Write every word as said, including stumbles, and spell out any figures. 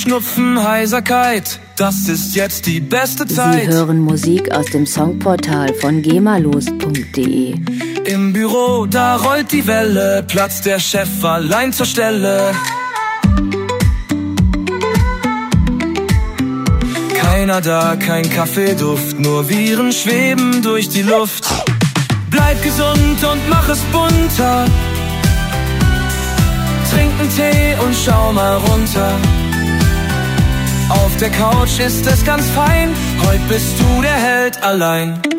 Schnupfen, Heiserkeit, das ist jetzt die beste Zeit. Sie hören Musik aus dem Songportal von gemalos punkt de. Im Büro, da rollt die Welle, platzt der Chef allein zur Stelle. Keiner da, kein Kaffeeduft, nur Viren schweben durch die Luft. Bleib gesund und mach es bunter. Trink einen Tee und schau mal runter. Auf der Couch ist es ganz fein, heute bist du der Held allein.